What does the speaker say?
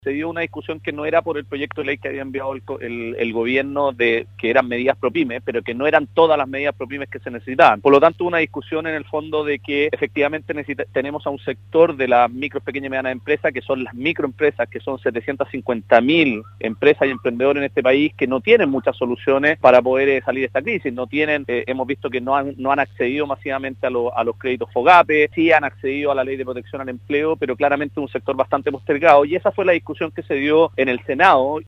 se dio una discusión que no era por el proyecto de ley que había enviado el gobierno, de que eran medidas ProPyme, pero que no eran todas las medidas ProPymes que se necesitaban. Por lo tanto, una discusión en el fondo de que efectivamente tenemos a un sector de las micro, pequeñas y medianas empresas, que son las microempresas, que son 750.000 empresas y emprendedores en este país, que no tienen muchas soluciones para poder salir de esta crisis. No tienen, hemos visto que no han accedido masivamente a los créditos FOGAPE, sí han accedido a la ley de protección al empleo, pero claramente un sector bastante postergado, y esa fue la discusión que se dio en el Senado.